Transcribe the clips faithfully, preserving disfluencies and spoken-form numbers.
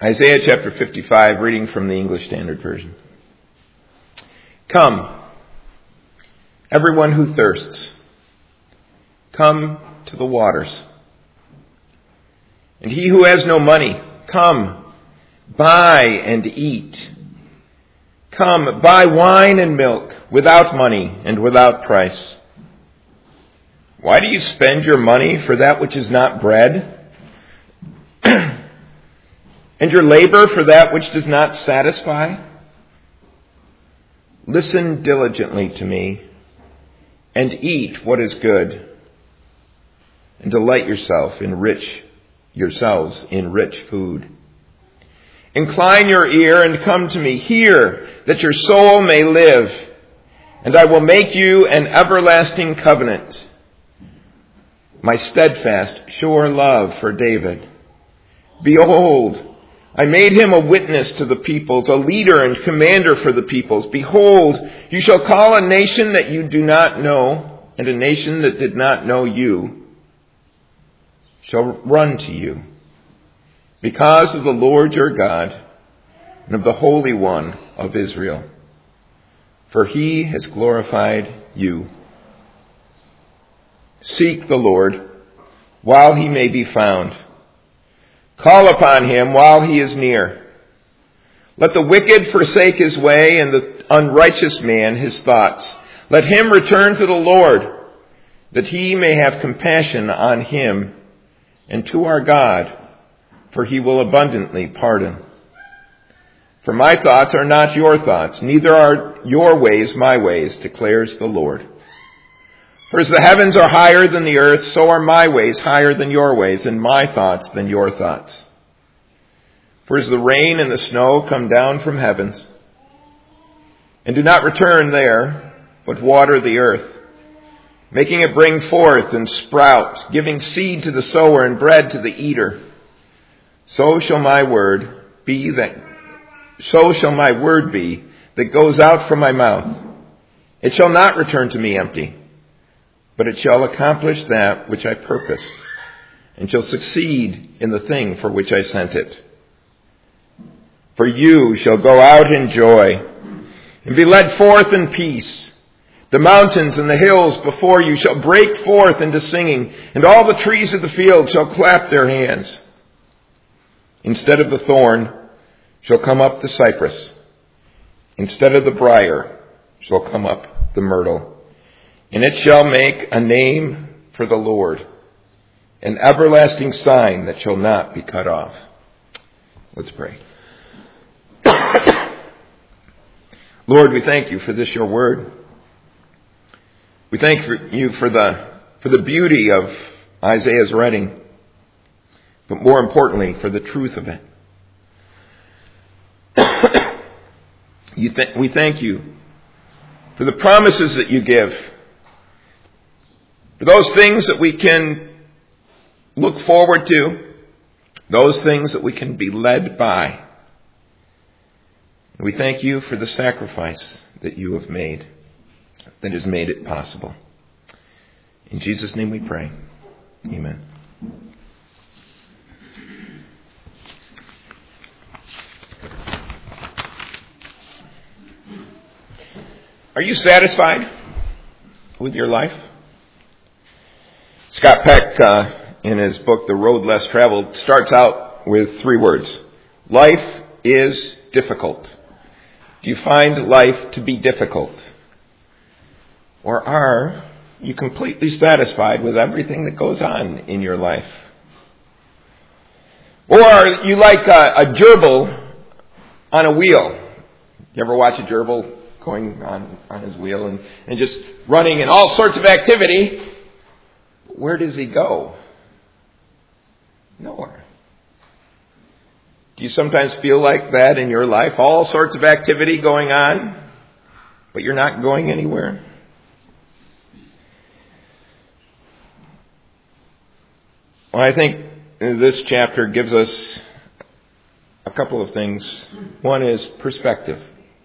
Isaiah chapter fifty-five, reading from the English Standard Version. Come, everyone who thirsts, come to the waters. And he who has no money, come, buy and eat. Come, buy wine and milk without money and without price. Why do you spend your money for that which is not bread? And your labor for that which does not satisfy? Listen diligently to me, and eat what is good, and delight yourself in rich yourselves in rich food. Incline your ear and come to me. Hear, that your soul may live, and I will make you an everlasting covenant, my steadfast, sure love for David. Behold, I made him a witness to the peoples, a leader and commander for the peoples. Behold, you shall call a nation that you do not know, and a nation that did not know you shall run to you, because of the Lord your God and of the Holy One of Israel. For he has glorified you. Seek the Lord while he may be found. Call upon him while he is near. Let the wicked forsake his way, and the unrighteous man his thoughts. Let him return to the Lord, that he may have compassion on him, and to our God, for he will abundantly pardon. For my thoughts are not your thoughts, neither are your ways my ways, declares the Lord. For as the heavens are higher than the earth, so are my ways higher than your ways, and my thoughts than your thoughts. For as the rain and the snow come down from heavens, and do not return there, but water the earth, making it bring forth and sprout, giving seed to the sower and bread to the eater, so shall my word be that so shall my word be that goes out from my mouth. It shall not return to me empty, but it shall accomplish that which I purpose, and shall succeed in the thing for which I sent it. For you shall go out in joy, and be led forth in peace. The mountains and the hills before you shall break forth into singing, and all the trees of the field shall clap their hands. Instead of the thorn shall come up the cypress. Instead of the briar shall come up the myrtle. And it shall make a name for the Lord, an everlasting sign that shall not be cut off. Let's pray. Lord, we thank you for this, your word. We thank you for the, for the beauty of Isaiah's writing, but more importantly, for the truth of it. you th- we thank you for the promises that you give, for those things that we can look forward to, those things that we can be led by. We thank you for the sacrifice that you have made, that has made it possible. In Jesus' name we pray. Amen. Are you satisfied with your life? Scott Peck, uh, in his book, The Road Less Traveled, starts out with three words. Life is difficult. Do you find life to be difficult? Or are you completely satisfied with everything that goes on in your life? Or are you like a, a gerbil on a wheel? You ever watch a gerbil going on, on his wheel and, and just running in all sorts of activity? Where does he go? Nowhere. Do you sometimes feel like that in your life? All sorts of activity going on, but you're not going anywhere? Well, I think this chapter gives us a couple of things. One is perspective.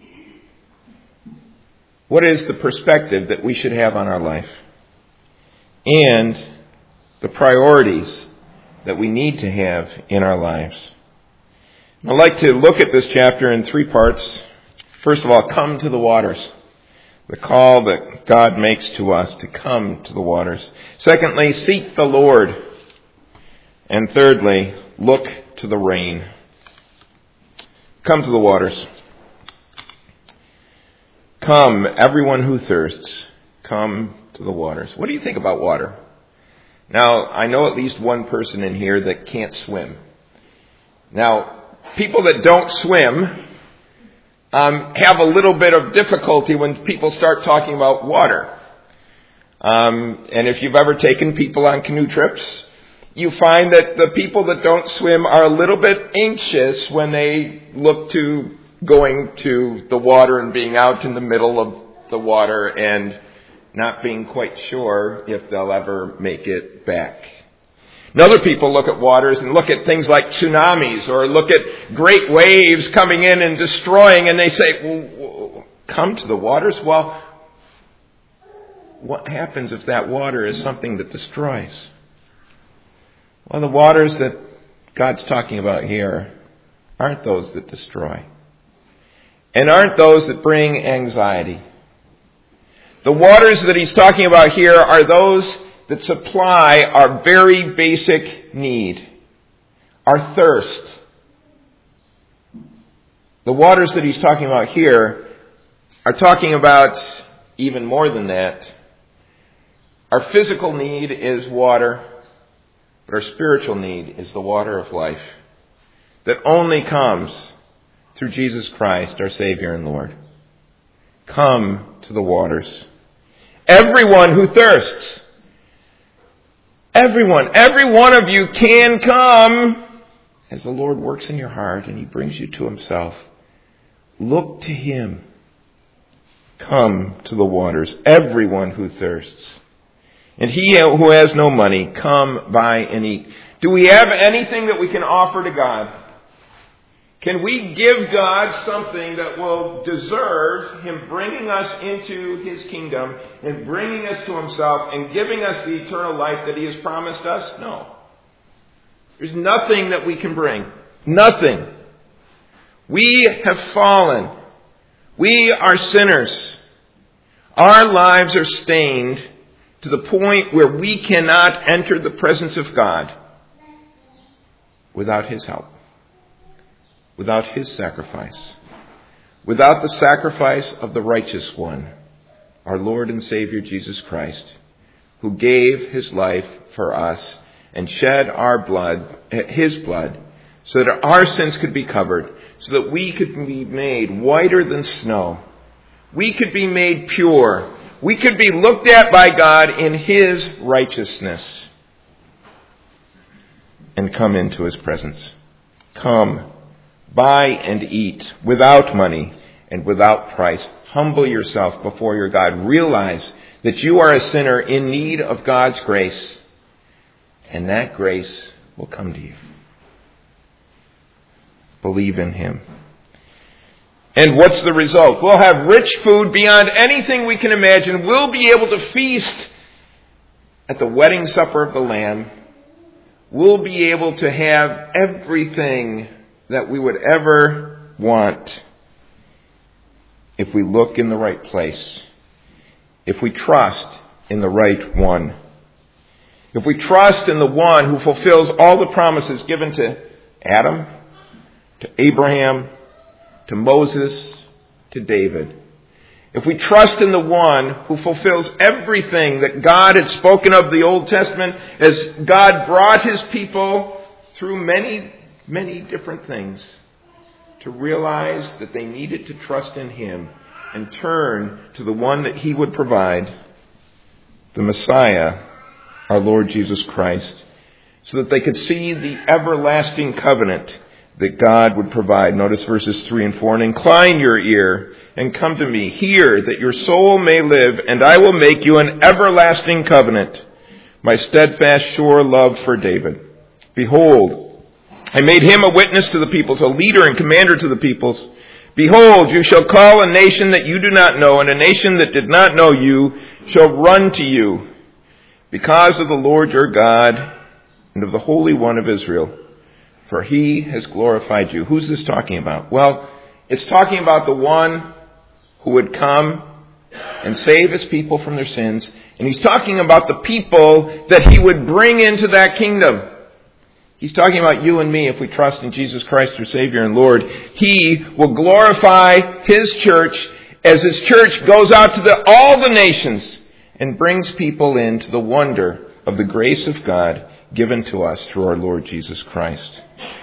What is the perspective that we should have on our life? And the priorities that we need to have in our lives. I'd like to look at this chapter in three parts. First of all, come to the waters. The call that God makes to us to come to the waters. Secondly, seek the Lord. And thirdly, look to the rain. Come to the waters. Come, everyone who thirsts, come to the waters. What do you think about water? Now, I know at least one person in here that can't swim. Now, people that don't swim um, have a little bit of difficulty when people start talking about water. Um, and if you've ever taken people on canoe trips, you find that the people that don't swim are a little bit anxious when they look to going to the water and being out in the middle of the water and not being quite sure if they'll ever make it back. And other people look at waters and look at things like tsunamis or look at great waves coming in and destroying, and they say, well, come to the waters? Well, what happens if that water is something that destroys? Well, the waters that God's talking about here aren't those that destroy, and aren't those that bring anxiety. The waters that he's talking about here are those that supply our very basic need, our thirst. The waters that he's talking about here are talking about even more than that. Our physical need is water, but our spiritual need is the water of life that only comes through Jesus Christ, our Savior and Lord. Come to the waters. Everyone who thirsts. Everyone, every one of you can come as the Lord works in your heart and he brings you to himself. Look to him. Come to the waters. Everyone who thirsts. And he who has no money, come buy and eat. Do we have anything that we can offer to God? Can we give God something that will deserve him bringing us into his kingdom and bringing us to himself and giving us the eternal life that he has promised us? No. There's nothing that we can bring. Nothing. We have fallen. We are sinners. Our lives are stained to the point where we cannot enter the presence of God without his help. Without his sacrifice, without the sacrifice of the righteous one, our Lord and Savior Jesus Christ, who gave his life for us and shed our blood, his blood, so that our sins could be covered, so that we could be made whiter than snow. We could be made pure. We could be looked at by God in his righteousness and come into his presence. Come. Buy and eat without money and without price. Humble yourself before your God. Realize that you are a sinner in need of God's grace. And that grace will come to you. Believe in him. And what's the result? We'll have rich food beyond anything we can imagine. We'll be able to feast at the wedding supper of the Lamb. We'll be able to have everything that we would ever want if we look in the right place, if we trust in the right one, if we trust in the one who fulfills all the promises given to Adam, to Abraham, to Moses, to David. If we trust in the one who fulfills everything that God had spoken of the Old Testament, as God brought his people through many Many different things to realize that they needed to trust in him and turn to the one that he would provide, the Messiah, our Lord Jesus Christ, so that they could see the everlasting covenant that God would provide. Notice verses three and four. And incline your ear and come to me. Hear that your soul may live, and I will make you an everlasting covenant, my steadfast, sure love for David. Behold, I made him a witness to the peoples, a leader and commander to the peoples. Behold, you shall call a nation that you do not know, and a nation that did not know you shall run to you, because of the Lord your God and of the Holy One of Israel. for he has glorified you. Who's this talking about? Well, it's talking about the one who would come and save his people from their sins. And he's talking about the people that he would bring into that kingdom. He's talking about you and me if we trust in Jesus Christ, our Savior and Lord. He will glorify his church as his church goes out to the, all the nations and brings people into the wonder of the grace of God given to us through our Lord Jesus Christ.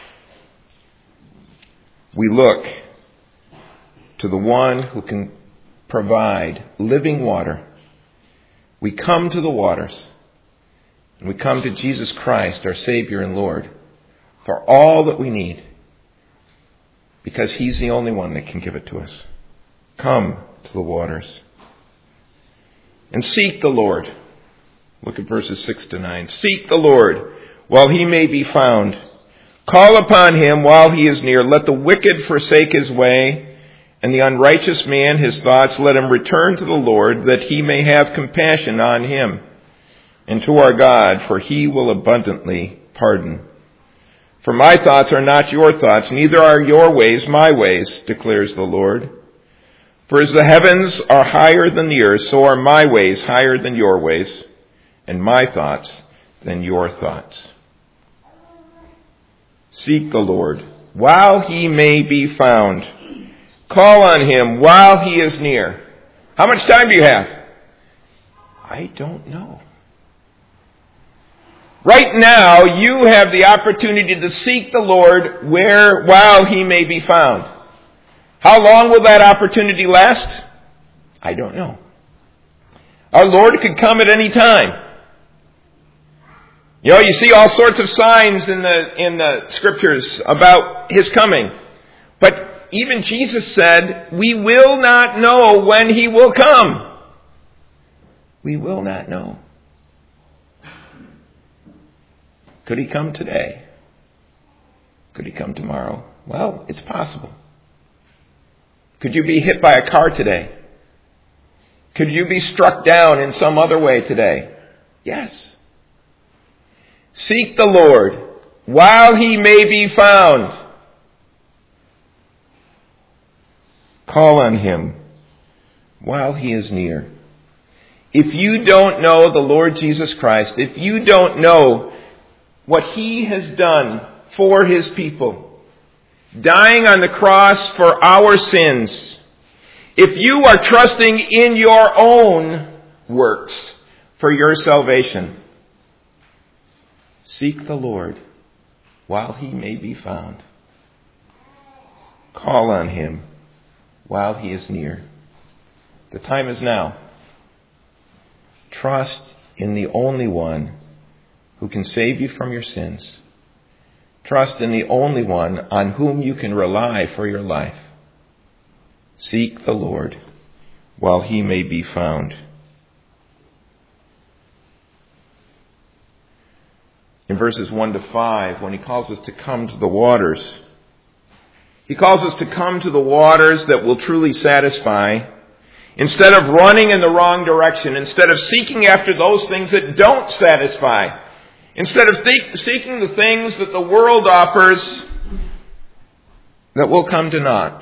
We look to the one who can provide living water. We come to the waters, and we come to Jesus Christ, our Savior and Lord, for all that we need, because he's the only one that can give it to us. Come to the waters and seek the Lord. Look at verses six to nine. Seek the Lord while he may be found. Call upon him while he is near. Let the wicked forsake his way, and the unrighteous man his thoughts. Let him return to the Lord, that he may have compassion on him, and to our God, for he will abundantly pardon. For my thoughts are not your thoughts, neither are your ways my ways, declares the Lord. For as the heavens are higher than the earth, so are my ways higher than your ways, and my thoughts than your thoughts. Seek the Lord while he may be found. Call on him while he is near. How much time do you have? I don't know. Right now, you have the opportunity to seek the Lord where, while he may be found. How long will that opportunity last? I don't know. Our Lord could come at any time. You know, you see all sorts of signs in the in the scriptures about his coming. But even Jesus said, we will not know when he will come. We will not know. Could he come today? Could he come tomorrow? Well, it's possible. Could you be hit by a car today? Could you be struck down in some other way today? Yes. Seek the Lord while he may be found. Call on him while he is near. If you don't know the Lord Jesus Christ, if you don't know what he has done for his people, dying on the cross for our sins, if you are trusting in your own works for your salvation, seek the Lord while he may be found. Call on him while he is near. The time is now. Trust in the only one who can save you from your sins. Trust in the only one on whom you can rely for your life. Seek the Lord while he may be found. In verses one to five, when he calls us to come to the waters, he calls us to come to the waters that will truly satisfy, instead of running in the wrong direction, instead of seeking after those things that don't satisfy, instead of seeking the things that the world offers that will come to naught.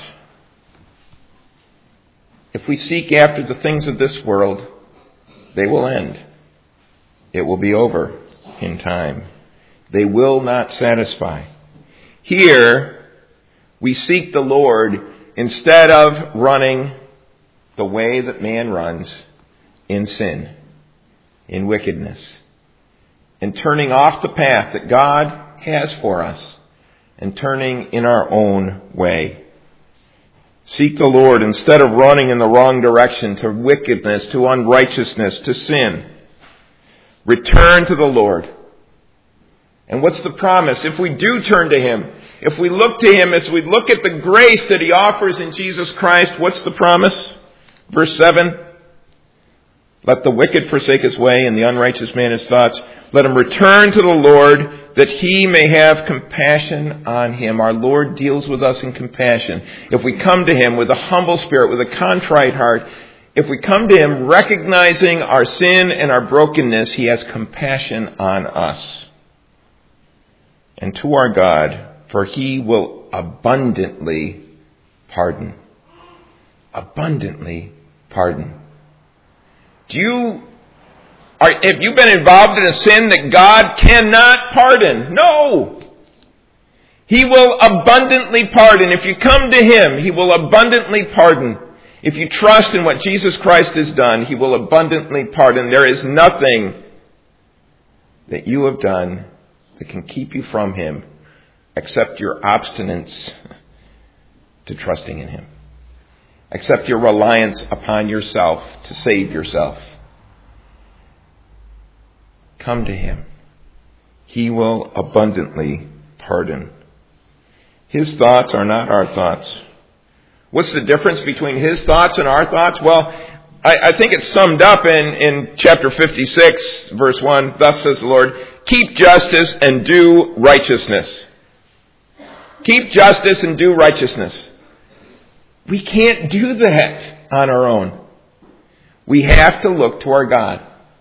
If we seek after the things of this world, they will end. It will be over in time. They will not satisfy. Here, we seek the Lord instead of running the way that man runs in sin, in wickedness, and turning off the path that God has for us and turning in our own way. Seek the Lord instead of running in the wrong direction to wickedness, to unrighteousness, to sin. Return to the Lord. And what's the promise? If we do turn to him, if we look to him, as we look at the grace that he offers in Jesus Christ, what's the promise? Verse seven, let the wicked forsake his way and the unrighteous man his thoughts. Let him return to the Lord, that he may have compassion on him. Our Lord deals with us in compassion. If we come to him with a humble spirit, with a contrite heart, if we come to him recognizing our sin and our brokenness, he has compassion on us. And to our God, for he will abundantly pardon. Abundantly pardon. Do you, are, have you been involved in a sin that God cannot pardon? No. He will abundantly pardon. If you come to him, he will abundantly pardon. If you trust in what Jesus Christ has done, he will abundantly pardon. There is nothing that you have done that can keep you from him except your obstinance to trusting in him. Except your reliance upon yourself to save yourself. Come to him. He will abundantly pardon. His thoughts are not our thoughts. What's the difference between his thoughts and our thoughts? Well, I, I think it's summed up in, in chapter fifty-six, verse one. Thus says the Lord, keep justice and do righteousness. Keep justice and do righteousness. We can't do that on our own. We have to look to our God.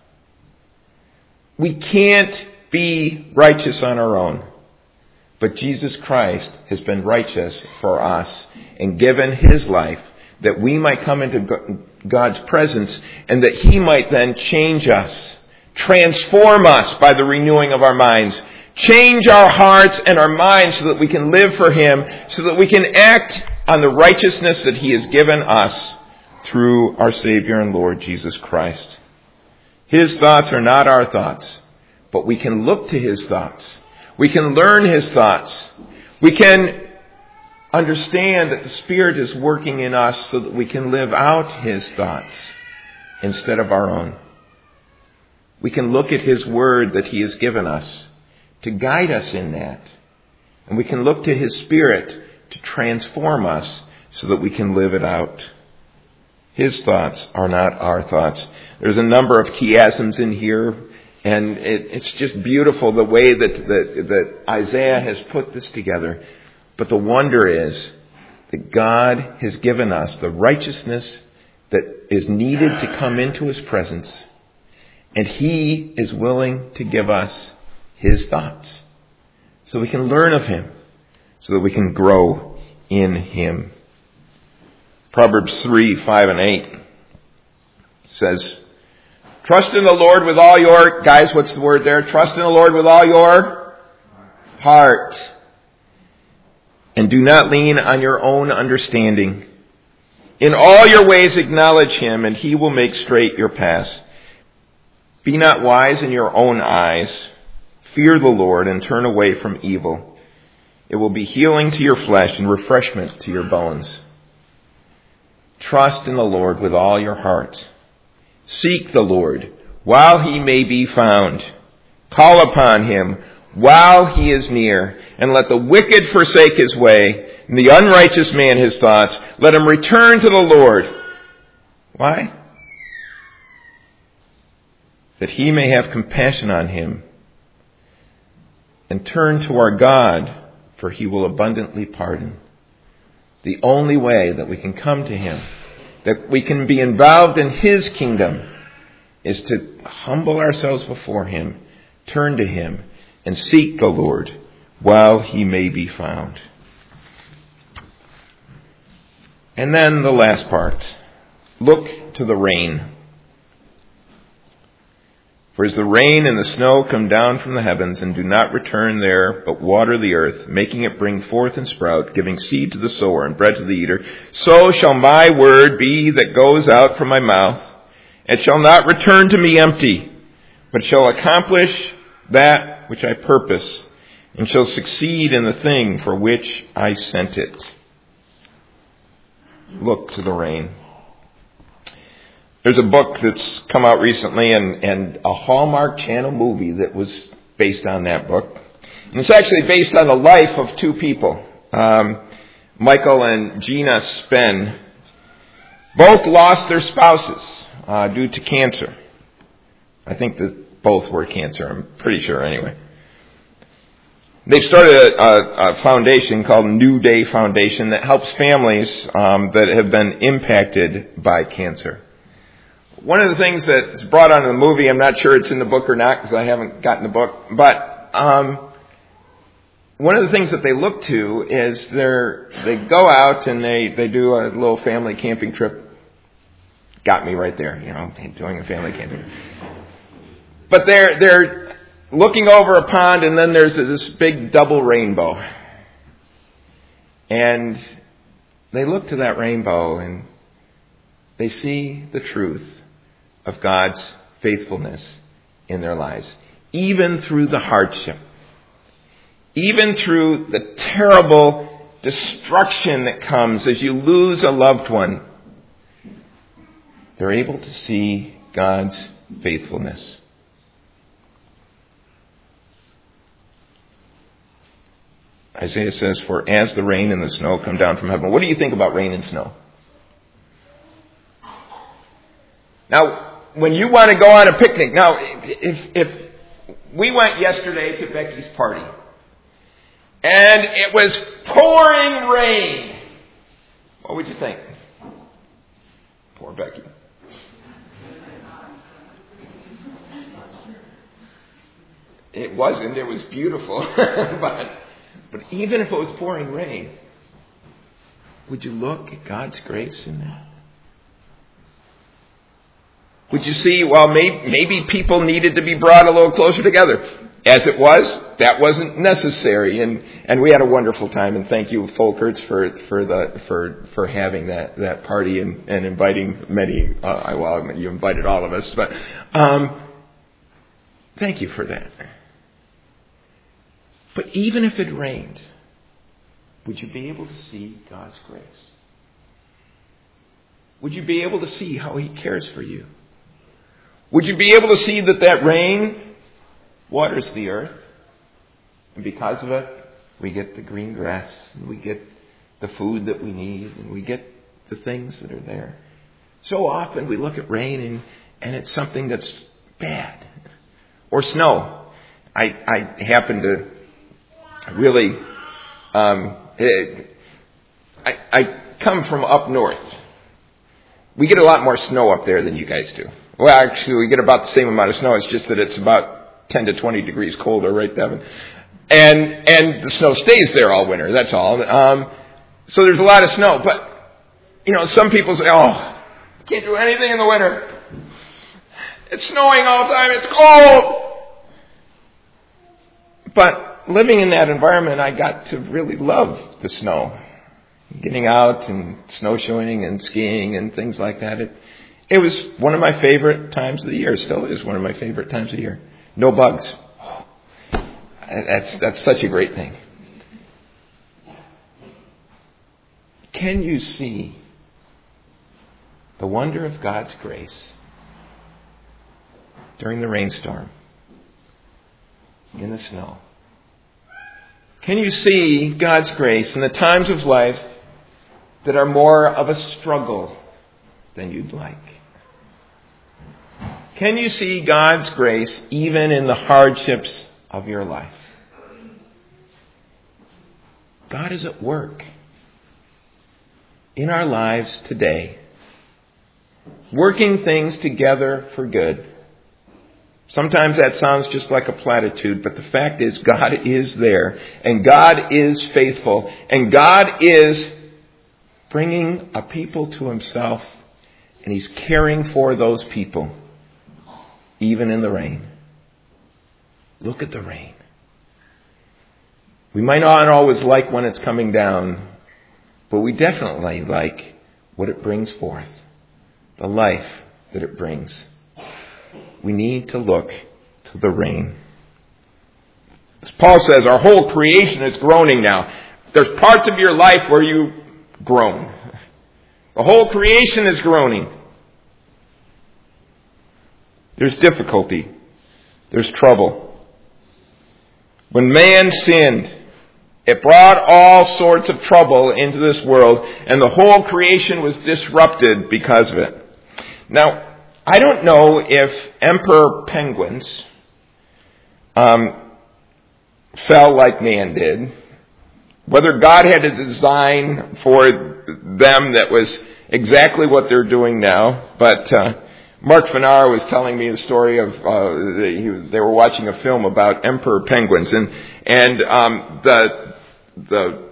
We can't be righteous on our own. But Jesus Christ has been righteous for us and given his life that we might come into God's presence and that he might then change us, transform us by the renewing of our minds, change our hearts and our minds so that we can live for him, so that we can act on the righteousness that he has given us through our Savior and Lord Jesus Christ. His thoughts are not our thoughts, but we can look to his thoughts. We can learn his thoughts. We can understand that the Spirit is working in us so that we can live out his thoughts instead of our own. We can look at his word that he has given us to guide us in that. And we can look to his Spirit to transform us so that we can live it out. His thoughts are not our thoughts. There's a number of chiasms in here, and it, it's just beautiful the way that, that, that Isaiah has put this together. But the wonder is that God has given us the righteousness that is needed to come into his presence, and he is willing to give us his thoughts so we can learn of him, so that we can grow in him. Proverbs three, five, and eight says, trust in the Lord with all your, guys, what's the word there? Trust in the Lord with all your heart. And do not lean on your own understanding. In all your ways acknowledge him, and he will make straight your paths. Be not wise in your own eyes. Fear the Lord and turn away from evil. It will be healing to your flesh and refreshment to your bones. Trust in the Lord with all your heart. Seek the Lord while he may be found. Call upon him while he is near. And let the wicked forsake his way, and the unrighteous man his thoughts. Let him return to the Lord. Why? That he may have compassion on him, and turn to our God, for he will abundantly pardon. The only way that we can come to him, that we can be involved in his kingdom, is to humble ourselves before him, turn to him, and seek the Lord while he may be found. And then the last part. Look to the rain. For as the rain and the snow come down from the heavens and do not return there, but water the earth, making it bring forth and sprout, giving seed to the sower and bread to the eater, so shall my word be that goes out from my mouth. It shall not return to me empty, but shall accomplish that which I purpose, and shall succeed in the thing for which I sent it. Look to the rain. There's a book that's come out recently and, and a Hallmark Channel movie that was based on that book. And it's actually based on the life of two people. Um, Michael and Gina Spen both lost their spouses uh, due to cancer. I think that both were cancer. I'm pretty sure anyway. They've started a, a, a foundation called New Day Foundation that helps families um, that have been impacted by cancer. One of the things that's brought onto the movie, I'm not sure it's in the book or not because I haven't gotten the book, but um, one of the things that they look to is they're, they go out and they, they do a little family camping trip. Got me right there, you know, doing a family camping trip. But they're, they're looking over a pond, and then there's this big double rainbow. And they look to that rainbow and they see the truth of God's faithfulness in their lives, even through the hardship, even through the terrible destruction that comes as you lose a loved one. They're able to see God's faithfulness. Isaiah says, "For as the rain and the snow come down from heaven." What do you think about rain and snow? Now, when you want to go on a picnic, now, if, if we went yesterday to Becky's party, and it was pouring rain, what would you think? Poor Becky. It wasn't. It was beautiful. but, but even if it was pouring rain, would you look at God's grace in that? Would you see, well, maybe, maybe people needed to be brought a little closer together. As it was, that wasn't necessary. And, and we had a wonderful time. And thank you, Folkerts, for, for, the, for, for having that, that party and, and inviting many. Uh, well, you invited all of us. But um, thank you for that. But even if it rained, would you be able to see God's grace? Would you be able to see how He cares for you? Would you be able to see that that rain waters the earth? And because of it, we get the green grass, and we get the food that we need, and we get the things that are there. So often we look at rain, and, and it's something that's bad. Or snow. I, I happen to really... Um, it, I, I come from up north. We get a lot more snow up there than you guys do. Well, actually, we get about the same amount of snow. It's just that it's about ten to twenty degrees colder, right, Devin? And and the snow stays there all winter. That's all. Um, so there's a lot of snow. But, you know, some people say, oh, can't do anything in the winter. It's snowing all the time. It's cold. But living in that environment, I got to really love the snow. Getting out and snowshoeing and skiing and things like that. It, it was one of my favorite times of the year. It still is one of my favorite times of the year. No bugs. Oh, that's, that's such a great thing. Can you see the wonder of God's grace during the rainstorm, in the snow? Can you see God's grace in the times of life that are more of a struggle than you'd like? Can you see God's grace even in the hardships of your life? God is at work in our lives today, working things together for good. Sometimes that sounds just like a platitude, but the fact is God is there, and God is faithful, and God is bringing a people to Himself, and He's caring for those people, even in the rain. Look at the rain. We might not always like when it's coming down, but we definitely like what it brings forth, the life that it brings. We need to look to the rain. As Paul says, our whole creation is groaning now. There's parts of your life where you groan. The whole creation is groaning. There's difficulty. There's trouble. When man sinned, it brought all sorts of trouble into this world, and the whole creation was disrupted because of it. Now, I don't know if emperor penguins um, fell like man did, whether God had a design for them that was exactly what they're doing now, but uh, Mark Fanar was telling me the story of uh, they, they were watching a film about emperor penguins, and and um, the the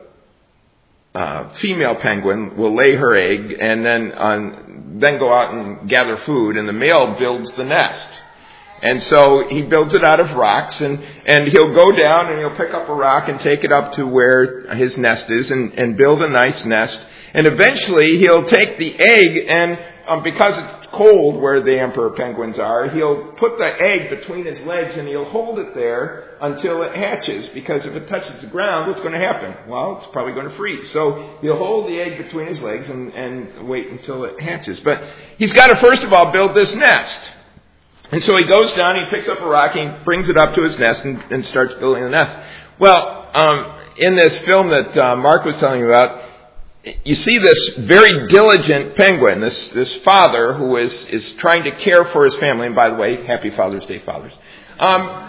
uh, female penguin will lay her egg and then um, then go out and gather food, and the male builds the nest. And so he builds it out of rocks, and, and he'll go down and he'll pick up a rock and take it up to where his nest is and, and build a nice nest. And eventually he'll take the egg, and um, because it's cold where the emperor penguins are, he'll put the egg between his legs and he'll hold it there until it hatches. Because if it touches the ground, what's going to happen? Well, it's probably going to freeze. So he'll hold the egg between his legs and, and wait until it hatches. But he's got to first of all build this nest. And so he goes down, he picks up a rock, he brings it up to his nest and, and starts building the nest. Well, um, in this film that uh, Mark was telling you about, you see this very diligent penguin, this this father who is, is trying to care for his family. And by the way, happy Father's Day, fathers. Um,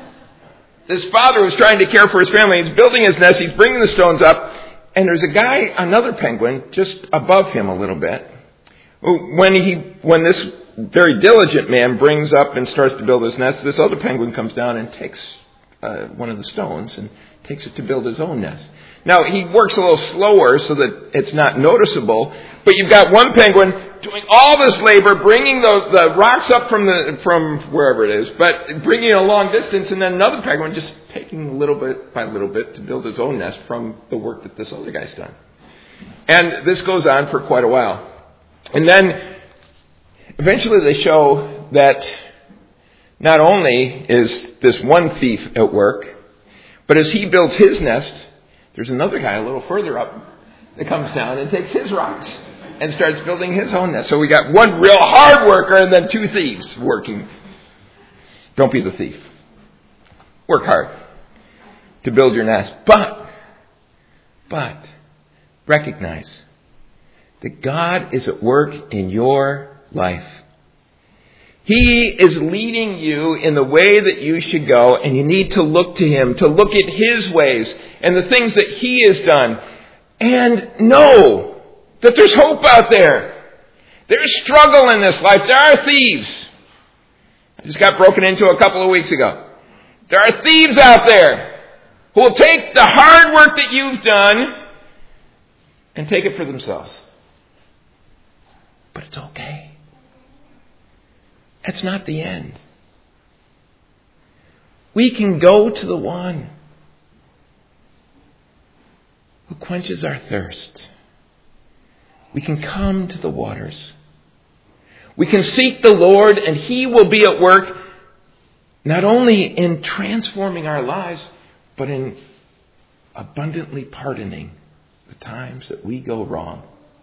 this father who's trying to care for his family, he's building his nest, he's bringing the stones up, and there's a guy, another penguin, just above him a little bit. When he, when this very diligent man brings up and starts to build his nest, this other penguin comes down and takes uh, one of the stones and takes it to build his own nest. Now, he works a little slower so that it's not noticeable, but you've got one penguin doing all this labor, bringing the, the rocks up from the from wherever it is, but bringing it a long distance, and then another penguin just taking little bit by little bit to build his own nest from the work that this other guy's done. And this goes on for quite a while. And then eventually they show that not only is this one thief at work, but as he builds his nest, there's another guy a little further up that comes down and takes his rocks and starts building his own nest. So we got one real hard worker and then two thieves working. Don't be the thief. Work hard to build your nest. But, but, recognize that God is at work in your life. He is leading you in the way that you should go, and you need to look to Him, to look at His ways and the things that He has done, and know that there's hope out there. There's struggle in this life. There are thieves. I just got broken into a couple of weeks ago. There are thieves out there who will take the hard work that you've done and take it for themselves. But it's okay. That's not the end. We can go to the one who quenches our thirst. We can come to the waters. We can seek the Lord, and He will be at work not only in transforming our lives, but in abundantly pardoning the times that we go wrong.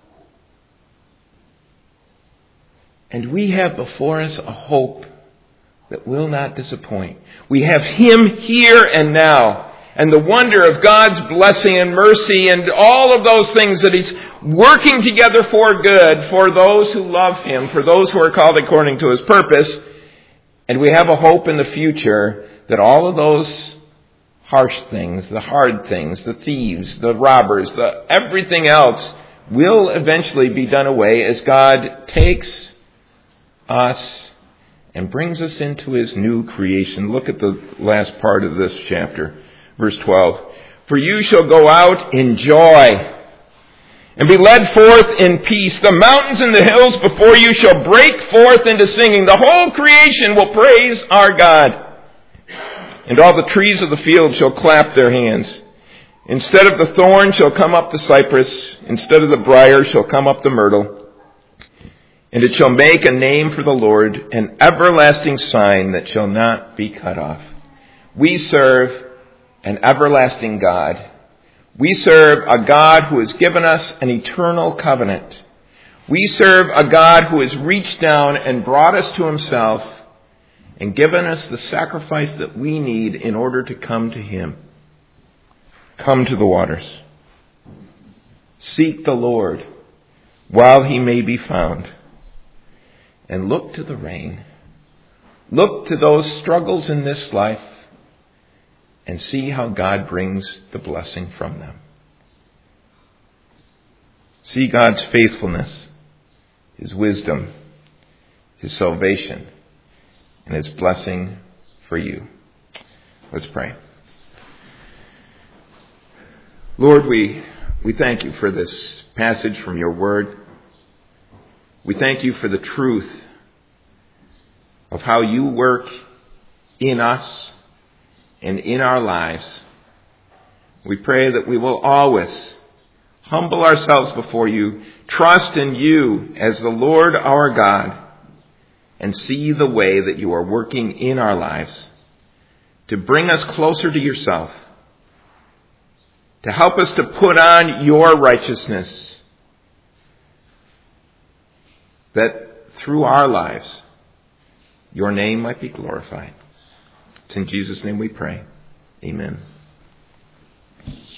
And we have before us a hope that will not disappoint. We have Him here and now. And the wonder of God's blessing and mercy and all of those things that He's working together for good for those who love Him, for those who are called according to His purpose. And we have a hope in the future that all of those harsh things, the hard things, the thieves, the robbers, the everything else will eventually be done away as God takes us and brings us into His new creation. Look at the last part of this chapter, verse twelve. For you shall go out in joy and be led forth in peace. The mountains and the hills before you shall break forth into singing. The whole creation will praise our God. And all the trees of the field shall clap their hands. Instead of the thorn shall come up the cypress. Instead of the briar shall come up the myrtle. And it shall make a name for the Lord, an everlasting sign that shall not be cut off. We serve an everlasting God. We serve a God who has given us an eternal covenant. We serve a God who has reached down and brought us to Himself and given us the sacrifice that we need in order to come to Him. Come to the waters. Seek the Lord while He may be found. And look to the rain. Look to those struggles in this life and see how God brings the blessing from them. See God's faithfulness, His wisdom, his salvation, and his blessing for you. Let's pray. Lord, we, we thank you for this passage from your word. We thank you for the truth of how you work in us and in our lives. We pray that we will always humble ourselves before you, trust in you as the Lord our God, and see the way that you are working in our lives to bring us closer to yourself, to help us to put on your righteousness, that through our lives your name might be glorified. It's in Jesus' name we pray. Amen.